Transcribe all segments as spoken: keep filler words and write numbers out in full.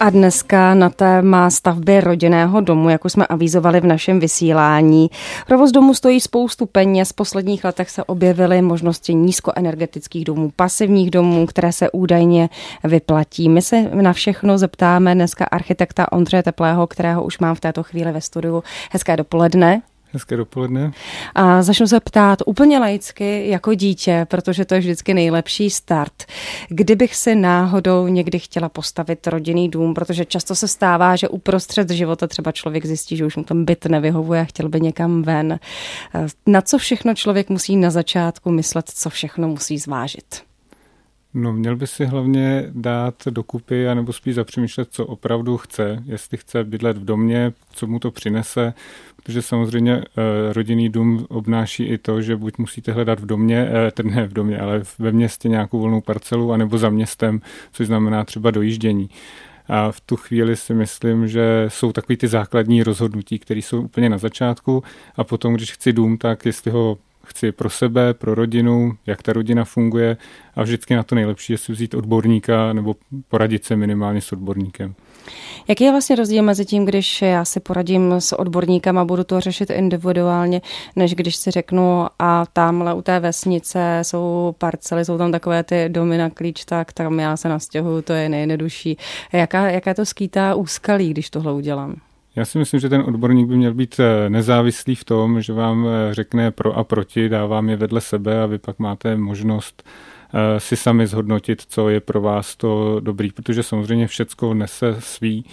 A dneska na téma stavby rodinného domu, jak už jsme avizovali v našem vysílání. Provoz domu stojí spoustu peněz. V posledních letech se objevily možnosti nízkoenergetických domů, pasivních domů, které se údajně vyplatí. My se na všechno zeptáme dneska architekta Ondřeje Teplého, kterého už mám v této chvíli ve studiu. Hezké dopoledne. Hezké dopoledne. A začnu se ptát úplně laicky jako dítě, protože to je vždycky nejlepší start. Kdybych si náhodou někdy chtěla postavit rodinný dům, protože často se stává, že uprostřed života třeba člověk zjistí, že už mu ten byt nevyhovuje a chtěl by někam ven. Na co všechno člověk musí na začátku myslet, co všechno musí zvážit? No, měl by si hlavně dát dokupy, anebo spíš zapřemýšlet, co opravdu chce, jestli chce bydlet v domě, co mu to přinese, protože samozřejmě eh, rodinný dům obnáší i to, že buď musíte hledat v domě, eh, tedy ne v domě, ale ve městě nějakou volnou parcelu, anebo za městem, což znamená třeba dojíždění. A v tu chvíli si myslím, že jsou takový ty základní rozhodnutí, které jsou úplně na začátku, a potom, když chci dům, tak jestli ho chci pro sebe, pro rodinu, jak ta rodina funguje, a vždycky na to nejlepší je si vzít odborníka nebo poradit se minimálně s odborníkem. Jaký je vlastně rozdíl mezi tím, když já si poradím s odborníkem a budu to řešit individuálně, než když si řeknu, a tamhle u té vesnice jsou parcely, jsou tam takové ty domy na klíč, tak tam já se nastěhuju, to je nejjednodušší. Jaká, jaká to skýtá úskalí, když tohle udělám? Já si myslím, že ten odborník by měl být nezávislý v tom, že vám řekne pro a proti, dá vám je vedle sebe a vy pak máte možnost si sami zhodnotit, co je pro vás to dobrý, protože samozřejmě všecko nese svý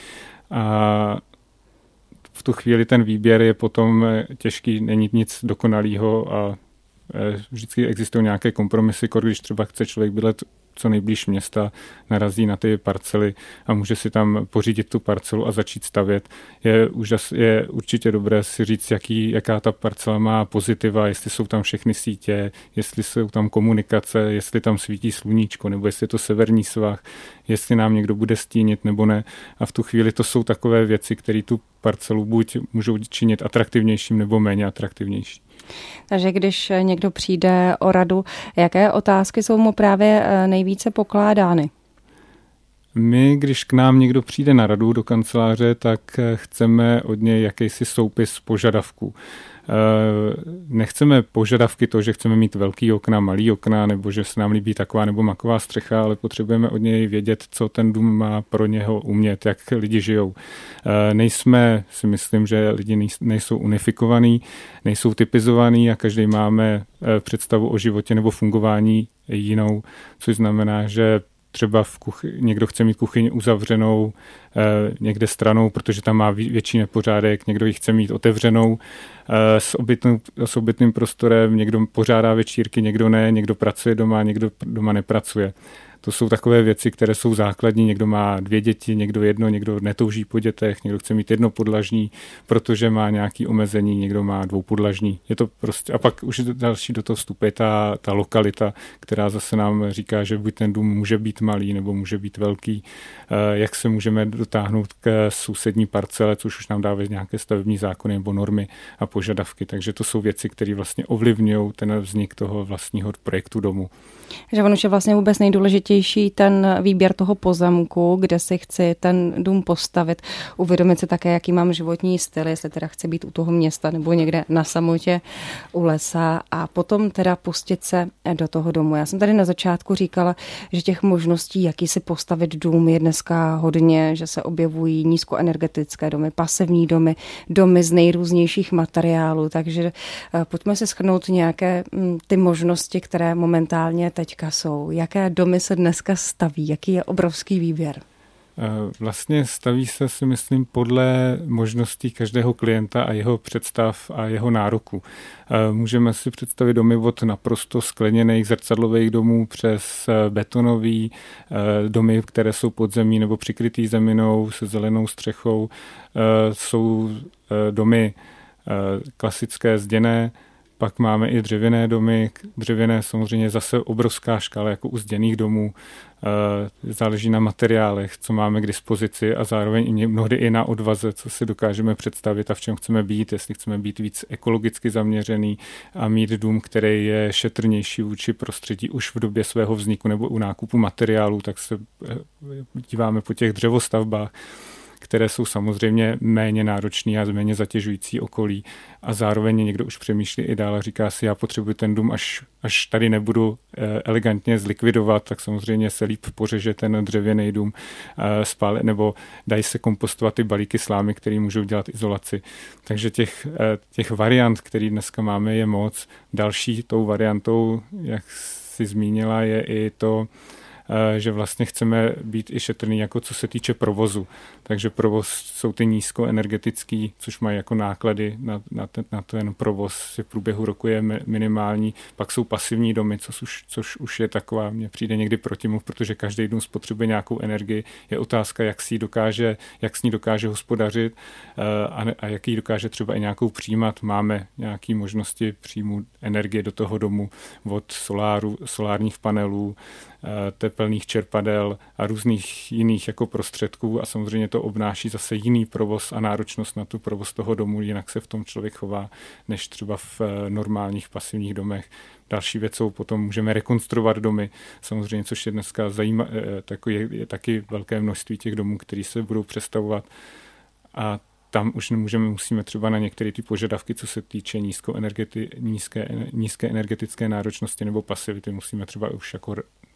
a v tu chvíli ten výběr je potom těžký, není nic dokonalého a vždycky existují nějaké kompromisy, když třeba chce člověk bydlet co nejblíž města, narazí na ty parcely a může si tam pořídit tu parcelu a začít stavět. Je, úžas, je určitě dobré si říct, jaký, jaká ta parcela má pozitiva, jestli jsou tam všechny sítě, jestli jsou tam komunikace, jestli tam svítí sluníčko, nebo jestli je to severní svah, jestli nám někdo bude stínit nebo ne. A v tu chvíli to jsou takové věci, které tu parcelu buď můžou činit atraktivnějším nebo méně atraktivnější. Takže když někdo přijde o radu, jaké otázky jsou mu právě nejvíce pokládány? My, když k nám někdo přijde na radu do kanceláře, tak chceme od něj jakýsi soupis požadavků. Nechceme požadavky to, že chceme mít velký okna, malý okna, nebo že se nám líbí taková nebo maková střecha, ale potřebujeme od něj vědět, co ten dům má pro něho umět, jak lidi žijou. Nejsme, si myslím, že lidi nejsou unifikovaní, nejsou typizovaní a každý máme představu o životě nebo fungování jinou, což znamená, že třeba v kuchy, někdo chce mít kuchyni uzavřenou eh, někde stranou, protože tam má větší nepořádek, někdo ji chce mít otevřenou eh, s, obytným, s obytným prostorem, někdo pořádá večírky, někdo ne, někdo pracuje doma, někdo doma nepracuje. To jsou takové věci, které jsou základní. Někdo má dvě děti, někdo jedno, někdo netouží po dětech, někdo chce mít jedno podlažní, protože má nějaké omezení, někdo má dvoupodlažní. Je to prostě, a pak už další do toho vstupuje ta, ta lokalita, která zase nám říká, že buď ten dům může být malý nebo může být velký, jak se můžeme dotáhnout k sousední parcele, což už nám dávají nějaké stavební zákony nebo normy a požadavky. Takže to jsou věci, které vlastně ovlivňují ten vznik toho vlastního projektu domu. Že on už je vlastně vůbec nejdůležitější ten výběr toho pozemku, kde si chci ten dům postavit, uvědomit si také, jaký mám životní styl, jestli teda chci být u toho města nebo někde na samotě u lesa a potom teda pustit se do toho domu. Já jsem tady na začátku říkala, že těch možností, jaký si postavit dům, je dneska hodně, že se objevují nízkoenergetické domy, pasivní domy, domy z nejrůznějších materiálů, takže pojďme si shrnout nějaké ty možnosti, které momentálně teďka jsou. Jaké domy se dneska staví? Jaký je obrovský výběr? Vlastně staví se, si myslím, podle možností každého klienta a jeho představ a jeho nároku. Můžeme si představit domy od naprosto skleněných zrcadlových domů přes betonový, domy, které jsou podzemí nebo přikrytý zeminou se zelenou střechou. Jsou domy klasické zděné, Pak máme i dřevěné domy, dřevěné samozřejmě zase obrovská škála jako u zděných domů, záleží na materiálech, co máme k dispozici a zároveň i mnohdy i na odvaze, co si dokážeme představit a v čem chceme být, jestli chceme být víc ekologicky zaměřený a mít dům, který je šetrnější vůči prostředí už v době svého vzniku nebo u nákupu materiálů, tak se díváme po těch dřevostavbách, které jsou samozřejmě méně náročný a méně zatěžující okolí a zároveň někdo už přemýšlí i dál a říká si, já potřebuji ten dům, až, až tady nebudu elegantně zlikvidovat, tak samozřejmě se líp pořeže ten dřevěný dům spálit, nebo dají se kompostovat ty balíky slámy, které můžou dělat izolaci. Takže těch, těch variant, které dneska máme, je moc. Další tou variantou, jak si zmínila, je i to, že vlastně chceme být i šetrný, jako co se týče provozu. Takže provoz jsou ty nízkoenergetický, což mají jako náklady na, na, ten, na ten provoz v průběhu roku je minimální. Pak jsou pasivní domy, což už, což už je taková, mně přijde někdy protimluv, protože každý dům spotřebuje nějakou energii. Je otázka, jak si dokáže, jak s ní dokáže hospodařit a, a jak ji dokáže třeba i nějakou přijímat. Máme nějaké možnosti příjmu energie do toho domu od soláru, solárních panelů, tepelných čerpadel a různých jiných jako prostředků a samozřejmě to obnáší zase jiný provoz a náročnost na tu provoz toho domu, jinak se v tom člověk chová, než třeba v normálních pasivních domech. Další věcou potom můžeme rekonstruovat domy, samozřejmě, což je dneska zajíma, taky, je taky velké množství těch domů, které se budou přestavovat a tam už nemůžeme, musíme třeba na některé ty požadavky, co se týče nízkoenergeti, nízké, nízké energetické náročnosti nebo pasivity, musíme třeba už jako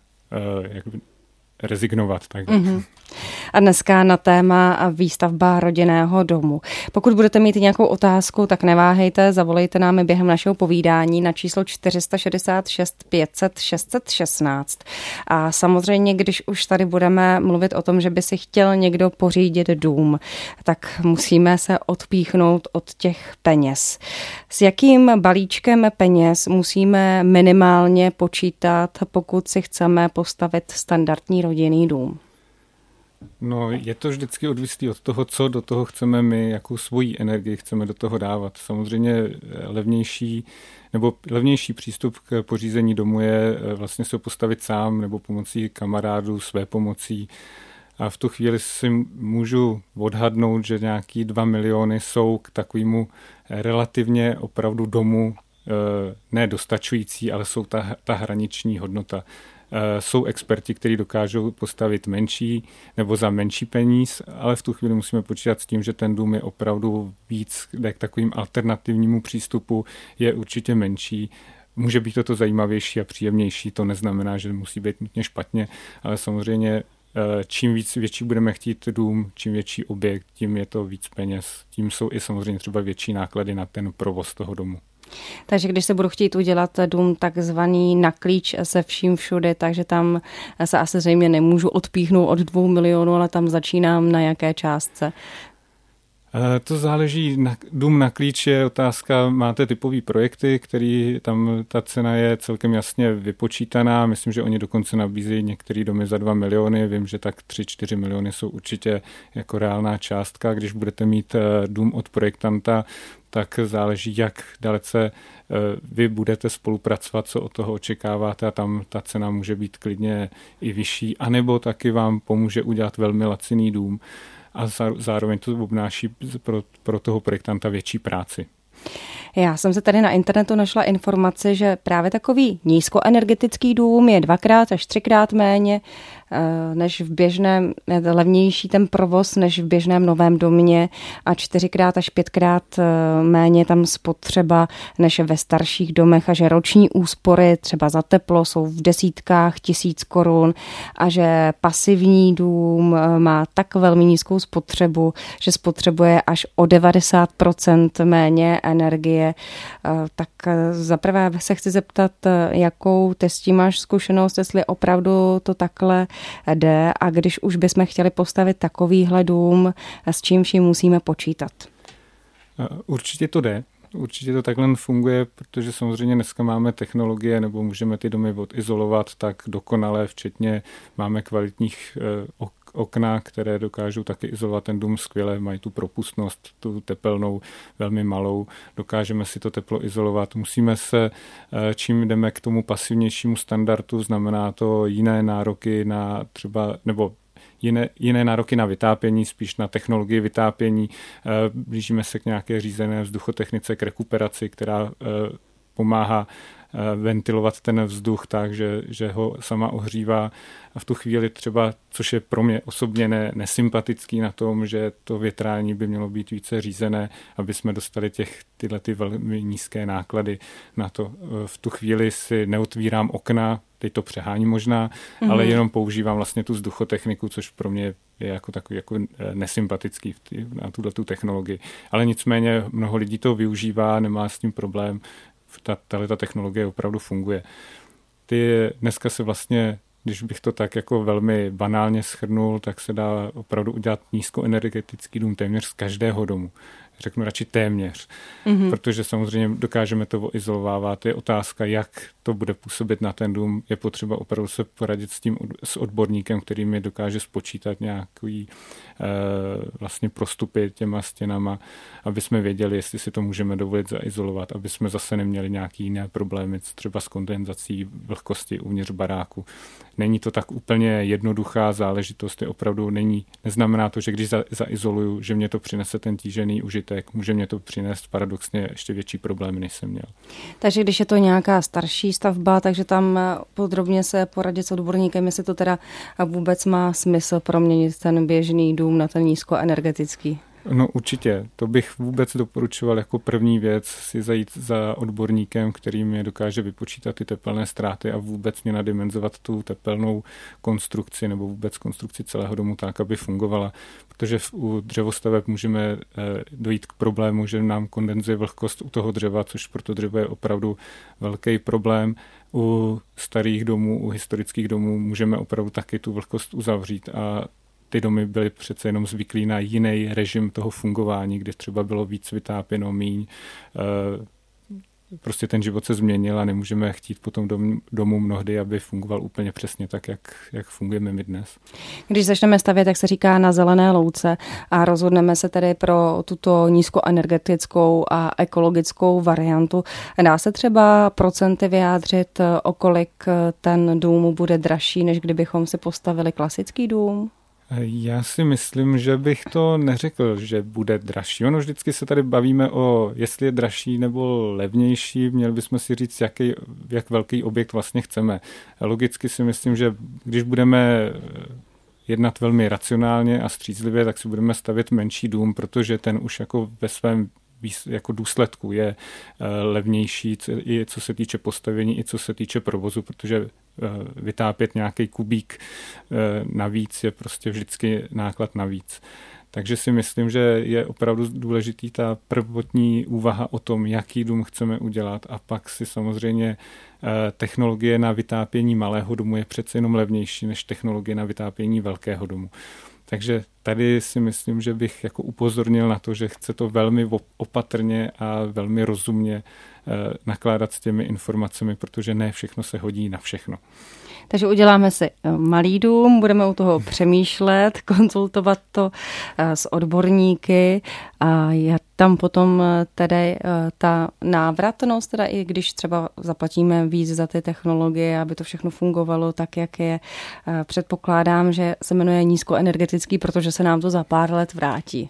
jak by rezignovat. Tak. Mm-hmm. A dneska na téma výstavba rodinného domu. Pokud budete mít nějakou otázku, tak neváhejte, zavolejte nám během našeho povídání na číslo čtyři šest šest pět set šest set šestnáct. A samozřejmě, když už tady budeme mluvit o tom, že by si chtěl někdo pořídit dům, tak musíme se odpíchnout od těch peněz. S jakým balíčkem peněz musíme minimálně počítat, pokud si chceme postavit standardní rodinný dům? No, je to vždycky odvislý od toho, co do toho chceme my, jakou svoji energii chceme do toho dávat. Samozřejmě levnější nebo levnější přístup k pořízení domu je vlastně se postavit sám nebo pomocí kamarádů, své pomocí. A v tu chvíli si můžu odhadnout, že nějaký dva miliony jsou k takovému relativně opravdu domu ne dostačující, ale jsou ta, ta hraniční hodnota. Jsou experti, kteří dokážou postavit menší nebo za menší peníz, ale v tu chvíli musíme počítat s tím, že ten dům je opravdu víc, kde k takovým alternativnímu přístupu je určitě menší. Může být toto zajímavější a příjemnější, to neznamená, že musí být nutně špatně, ale samozřejmě čím víc větší budeme chtít dům, čím větší objekt, tím je to víc peněz, tím jsou i samozřejmě třeba větší náklady na ten provoz toho domu. Takže když se budu chtít udělat dům takzvaný na klíč se vším všude, takže tam se asi zřejmě nemůžu odpíchnout od dvou milionů, ale tam začínám na jaké částce? To záleží, na, dům na klíč je otázka, máte typový projekty, který tam ta cena je celkem jasně vypočítaná, myslím, že oni dokonce nabízejí některé domy za dva miliony, vím, že tak tři čtyři miliony jsou určitě jako reálná částka, když budete mít dům od projektanta, tak záleží, jak dalece vy budete spolupracovat, co od toho očekáváte a tam ta cena může být klidně i vyšší, anebo taky vám pomůže udělat velmi laciný dům a zároveň to obnáší pro, pro toho projektanta větší práci. Já jsem se tady na internetu našla informaci, že právě takový nízkoenergetický dům je dvakrát až třikrát méně než v běžném, levnější ten provoz než v běžném novém domě a čtyřikrát až pětkrát méně tam spotřeba než ve starších domech a že roční úspory třeba za teplo jsou v desítkách tisíc korun a že pasivní dům má tak velmi nízkou spotřebu, že spotřebuje až o devadesát procent méně energie. Tak zaprvé se chci zeptat, jakou ty s tím máš zkušenost, jestli opravdu to takhle jde a když už bychom chtěli postavit takovýhle dům, s čím vším musíme počítat? Určitě to jde. Určitě to takhle funguje, protože samozřejmě dneska máme technologie nebo můžeme ty domy odizolovat tak dokonale, včetně máme kvalitních okna, které dokážou taky izolovat ten dům skvěle, mají tu propustnost, tu tepelnou velmi malou, dokážeme si to teplo izolovat. Musíme se, čím jdeme k tomu pasivnějšímu standardu, znamená to jiné nároky na třeba, nebo Jiné, jiné nároky na vytápění, spíš na technologii vytápění. Blížíme se k nějaké řízené vzduchotechnice, k rekuperaci, která pomáhá ventilovat ten vzduch tak, že, že ho sama ohřívá. A v tu chvíli třeba, což je pro mě osobně ne, nesympatický na tom, že to větrání by mělo být více řízené, aby jsme dostali těch, tyhle ty velmi nízké náklady na to. V tu chvíli si neotvírám okna, teď to přehání možná, mm-hmm. ale jenom používám vlastně tu vzduchotechniku, což pro mě je jako takový jako nesympatický na tuto technologii. Ale nicméně mnoho lidí to využívá, nemá s tím problém. Ta, tato technologie opravdu funguje. Ty dneska se vlastně, když bych to tak jako velmi banálně shrnul, tak se dá opravdu udělat nízkoenergetický dům téměř z každého domu. Řeknu radši téměř, mm-hmm. protože samozřejmě dokážeme to izolovávat. Je otázka, jak to bude působit na ten dům. Je potřeba opravdu se poradit s tím s odborníkem, který mi dokáže spočítat nějaký e, vlastně prostupy těma stěnama, aby jsme věděli, jestli si to můžeme dovolit zaizolovat, aby jsme zase neměli nějaký jiné problémy, třeba s kondenzací vlhkosti uvnitř baráku. Není to tak úplně jednoduchá záležitost, je opravdu není, neznamená to, že když za, zaizoluju, že mě to přinese ten tížený užitek, může mě to přinést paradoxně ještě větší problémy, než jsem měl. Takže když je to nějaká starší stavba, takže tam podrobně se poradit s odborníkem, jestli to teda vůbec má smysl proměnit ten běžný dům na ten nízkoenergetický. No určitě, to bych vůbec doporučoval jako první věc si zajít za odborníkem, který mě dokáže vypočítat ty tepelné ztráty a vůbec mě nadimenzovat tu tepelnou konstrukci nebo vůbec konstrukci celého domu tak, aby fungovala. Protože u dřevostaveb můžeme dojít k problému, že nám kondenzuje vlhkost u toho dřeva, což pro to dřevo je opravdu velký problém. U starých domů, u historických domů můžeme opravdu taky tu vlhkost uzavřít a ty domy byly přece jenom zvyklí na jiný režim toho fungování, kde třeba bylo víc vytápěno, míň. Prostě ten život se změnil a nemůžeme chtít po tom domu mnohdy, aby fungoval úplně přesně tak, jak, jak fungujeme my dnes. Když začneme stavět, jak se říká, na zelené louce a rozhodneme se tedy pro tuto nízkoenergetickou a ekologickou variantu, dá se třeba procenty vyjádřit, o kolik ten dům bude dražší, než kdybychom si postavili klasický dům? Já si myslím, že bych to neřekl, že bude dražší. Ono vždycky se tady bavíme o, jestli je dražší nebo levnější, měli bychom si říct, jaký, jak velký objekt vlastně chceme. Logicky si myslím, že když budeme jednat velmi racionálně a střízlivě, tak si budeme stavět menší dům, protože ten už jako ve svém jako důsledku je levnější, i co se týče postavení, i co se týče provozu, protože vytápět nějaký kubík navíc je prostě vždycky náklad navíc. Takže si myslím, že je opravdu důležitý ta prvotní úvaha o tom, jaký dům chceme udělat a pak si samozřejmě technologie na vytápění malého domu je přece jenom levnější než technologie na vytápění velkého domu. Takže tady si myslím, že bych jako upozornil na to, že chce to velmi opatrně a velmi rozumně nakládat s těmi informacemi, protože ne všechno se hodí na všechno. Takže uděláme si malý dům, budeme u toho přemýšlet, konzultovat to s odborníky a je tam potom tedy ta návratnost, teda i když třeba zaplatíme víc za ty technologie, aby to všechno fungovalo tak, jak je. Předpokládám, že se jmenuje nízkoenergetický, protože se nám to za pár let vrátí.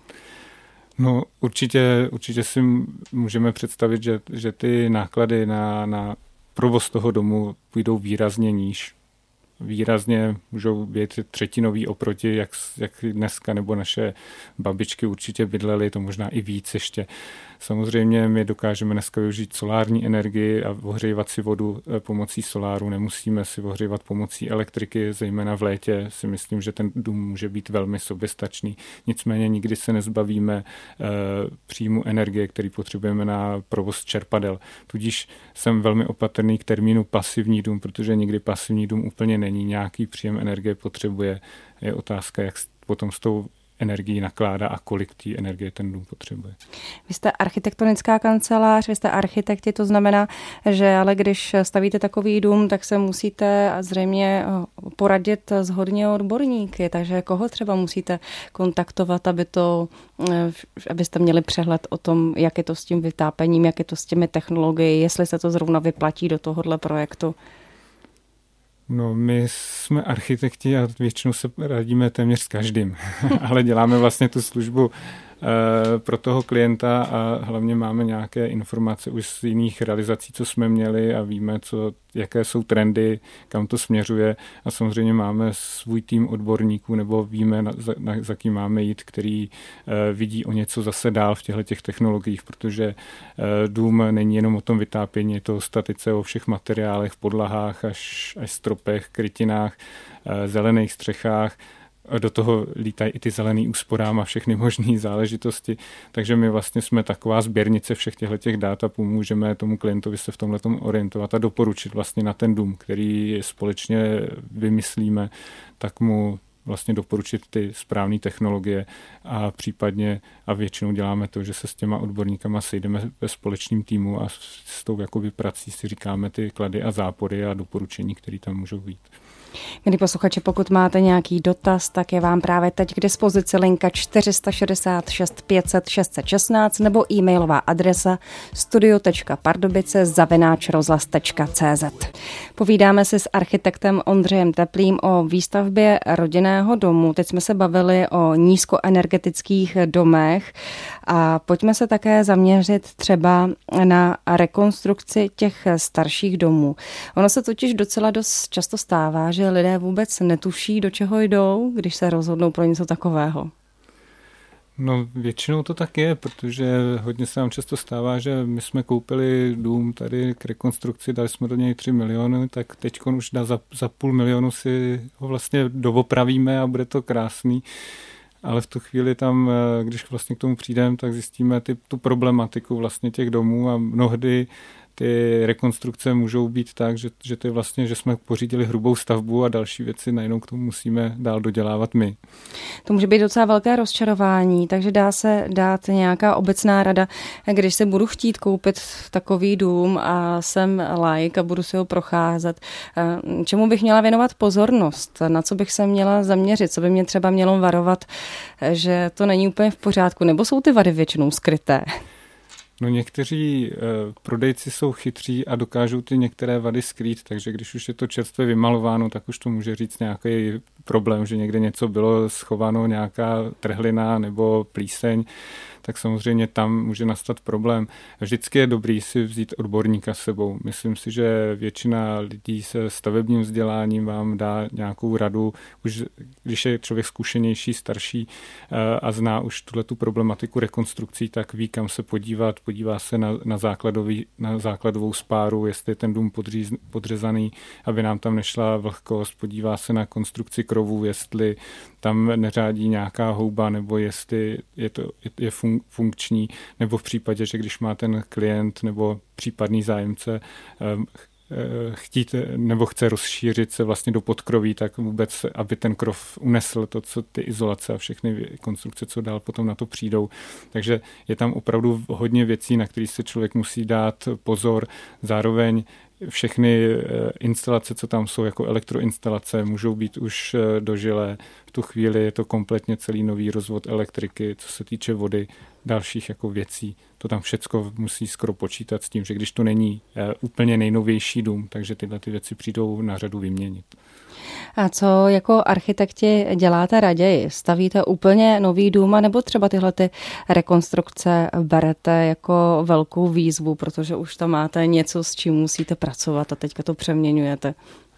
No určitě, určitě si můžeme představit, že, že ty náklady na, na provoz toho domu půjdou výrazně níž. Výrazně můžou být třetinový oproti, jak, jak dneska nebo naše babičky určitě bydlely, to možná i víc ještě. Samozřejmě my dokážeme dneska využít solární energii a ohřívat si vodu pomocí soláru. Nemusíme si ohřívat pomocí elektriky, zejména v létě si myslím, že ten dům může být velmi soběstačný. Nicméně nikdy se nezbavíme e, příjmu energie, který potřebujeme na provoz čerpadel. Tudíž jsem velmi opatrný k termínu pasivní dům, protože nikdy pasivní dům úplně není. Nějaký příjem energie potřebuje. Je otázka, jak potom s tou energií nakládá a kolik té energie ten dům potřebuje. Vy jste architektonická kancelář, vy jste architekti, to znamená, že ale když stavíte takový dům, tak se musíte zřejmě poradit s hodně odborníky, takže koho třeba musíte kontaktovat, aby to, abyste měli přehled o tom, jak je to s tím vytápením, jak je to s těmi technologií, jestli se to zrovna vyplatí do tohohle projektu. No, my jsme architekti a většinou se radíme téměř s každým, ale děláme vlastně tu službu pro toho klienta a hlavně máme nějaké informace už z jiných realizací, co jsme měli a víme, co, jaké jsou trendy, kam to směřuje a samozřejmě máme svůj tým odborníků nebo víme, na, na, za kým máme jít, který uh, vidí o něco zase dál v těchto těch technologiích, protože uh, dům není jenom o tom vytápění, je to o statice, o všech materiálech, podlahách až, až stropech, krytinách, uh, zelených střechách. Do toho lítají i ty zelený úsporám a všechny možné záležitosti. Takže my vlastně jsme taková sběrnice všech těchto dat a pomůžeme tomu klientovi se v tomhletom orientovat a doporučit vlastně na ten dům, který společně vymyslíme, tak mu vlastně doporučit ty správné technologie a případně a většinou děláme to, že se s těma odborníkama sejdeme ve společném týmu a s tou jakoby prací si říkáme ty klady a zápory a doporučení, které tam můžou být. Milí posluchači, pokud máte nějaký dotaz, tak je vám právě teď k dispozici linka čtyři šedesát šest pět set šest set šestnáct nebo e-mailová adresa studio tečka pardubice zavináč rozhlas tečka cé zet. Povídáme si s architektem Ondřejem Teplým o výstavbě rodinného domu. Teď jsme se bavili o nízkoenergetických domech a pojďme se také zaměřit třeba na rekonstrukci těch starších domů. Ono se totiž docela dost často stává, že lidé vůbec netuší, do čeho jdou, když se rozhodnou pro něco takového. No většinou to tak je, protože hodně se nám často stává, že my jsme koupili dům tady k rekonstrukci, dali jsme do něj tři miliony, tak teď už dá za, za půl milionu si ho vlastně doopravíme a bude to krásný. Ale v tu chvíli tam, když vlastně k tomu přijdeme, tak zjistíme ty, tu problematiku vlastně těch domů a mnohdy ty rekonstrukce můžou být tak, že, že to je vlastně, že jsme pořídili hrubou stavbu a další věci najednou k tomu musíme dál dodělávat my. To může být docela velké rozčarování, takže dá se dát nějaká obecná rada, když se budu chtít koupit takový dům a jsem laik a budu si ho procházet. Čemu bych měla věnovat pozornost? Na co bych se měla zaměřit? Co by mě třeba mělo varovat, že to není úplně v pořádku? Nebo jsou ty vady většinou skryté? No někteří e, prodejci jsou chytří a dokážou ty některé vady skrýt, takže když už je to čerstvě vymalováno, tak už to může říct nějaký problém, že někde něco bylo schováno, nějaká trhlina nebo plíseň, tak samozřejmě tam může nastat problém. Vždycky je dobrý si vzít odborníka s sebou. Myslím si, že většina lidí se stavebním vzděláním vám dá nějakou radu, už když je člověk zkušenější, starší a zná už tuhletu problematiku rekonstrukcí, tak ví, kam se podívat, podívá se na, na, základový, na základovou spáru, jestli je ten dům podříz, podřezaný, aby nám tam nešla vlhkost, podívá se na konstrukci krovů, jestli tam neřádí nějaká houba, nebo jestli je to je fun, funkční, nebo v případě, že když má ten klient nebo případný zájemce chtít nebo chce rozšířit se vlastně do podkroví, tak vůbec, aby ten krov unesl to, co ty izolace a všechny konstrukce, co dál potom na to přijdou. Takže je tam opravdu hodně věcí, na které se člověk musí dát pozor. Zároveň všechny instalace, co tam jsou jako elektroinstalace, můžou být už dožilé. V tu chvíli je to kompletně celý nový rozvod elektriky, co se týče vody, dalších jako věcí. To tam všecko musí skoro počítat s tím, že když to není úplně nejnovější dům, takže tyhle ty věci přijdou na řadu vyměnit. A co jako architekti děláte raději? Stavíte úplně nový dům, nebo třeba tyhle ty rekonstrukce berete jako velkou výzvu, protože už tam máte něco, s čím musíte pracovat a teďka to přeměňujete?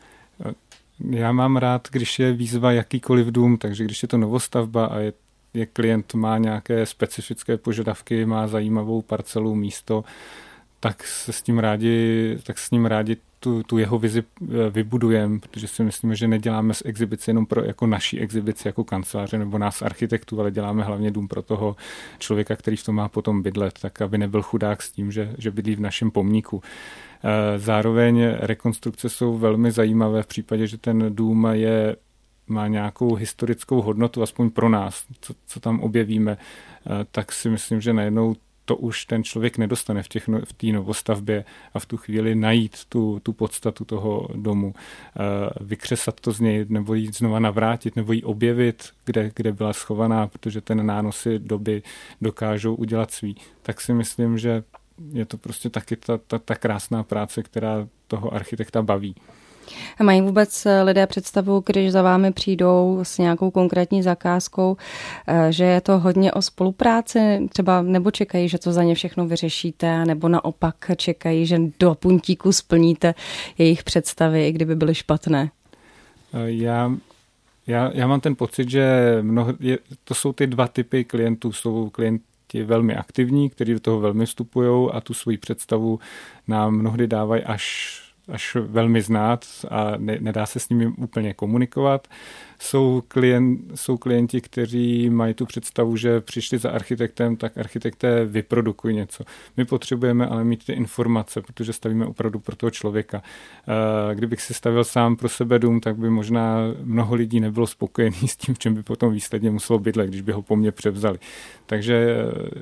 Já mám rád, když je výzva jakýkoliv dům, takže když je to novostavba a je, je klient má nějaké specifické požadavky, má zajímavou parcelu, místo, tak se s tím rádi, tak s ním rádi tu, tu jeho vizi vybudujeme, protože si myslíme, že neděláme z exibice jenom pro jako naší exibici jako kanceláře nebo nás architektů, ale děláme hlavně dům pro toho člověka, který v tom má potom bydlet, tak aby nebyl chudák s tím, že, že bydlí v našem pomníku. Zároveň rekonstrukce jsou velmi zajímavé v případě, že ten dům je má nějakou historickou hodnotu, aspoň pro nás, co, co tam objevíme, tak si myslím, že najednou to už ten člověk nedostane v těch, v té novostavbě a v tu chvíli najít tu, tu podstatu toho domu, vykřesat to z něj, nebo ji znova navrátit, nebo ji objevit, kde, kde byla schovaná, protože ten nánosy doby dokážou udělat svý. Tak si myslím, že je to prostě taky ta, ta, ta krásná práce, která toho architekta baví. A mají vůbec lidé představu, když za vámi přijdou s nějakou konkrétní zakázkou, že je to hodně o spolupráci, třeba nebo čekají, že to za ně všechno vyřešíte, nebo naopak čekají, že do puntíku splníte jejich představy, i kdyby byly špatné? Já, já, já mám ten pocit, že mnoho, je, to jsou ty dva typy klientů. Jsou klienti velmi aktivní, kteří do toho velmi vstupují a tu svoji představu nám mnohdy dávají až až velmi znát a ne, nedá se s nimi úplně komunikovat. Jsou, klient, jsou klienti, kteří mají tu představu, že přišli za architektem, tak architekté vyprodukují něco. My potřebujeme ale mít ty informace, protože stavíme opravdu pro toho člověka. Kdybych si stavil sám pro sebe dům, tak by možná mnoho lidí nebylo spokojený s tím, v čem by potom výsledně muselo bydlet, když by ho po mně převzali. Takže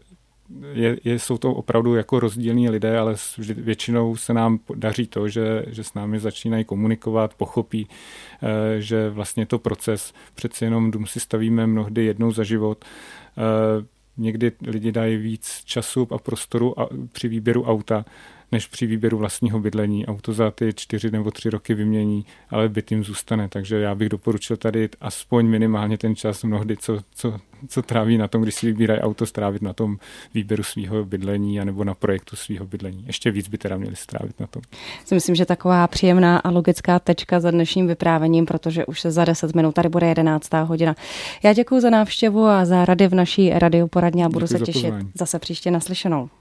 Je, je, jsou to opravdu jako rozdílní lidé, ale vždy, většinou se nám daří to, že, že s námi začínají komunikovat, pochopí, eh, že vlastně to proces, přece jenom dům si stavíme mnohdy jednou za život. Eh, někdy lidi dají víc času a prostoru a, při výběru auta, než při výběru vlastního bydlení. Auto za ty čtyři nebo tři roky vymění, ale byt jim zůstane. Takže já bych doporučil tady aspoň minimálně ten čas mnohdy, co, co, co tráví na tom, když si vybírají auto, strávit na tom výběru svého bydlení anebo na projektu svého bydlení. Ještě víc by teda měli strávit na tom. Si myslím, že taková příjemná a logická tečka za dnešním vyprávěním, protože už se za deset minut tady bude jedenáctá hodina. Já děkuji za návštěvu a za rady v naší radioporadně a budu Děkuji se těšit zase příště naslyšenou.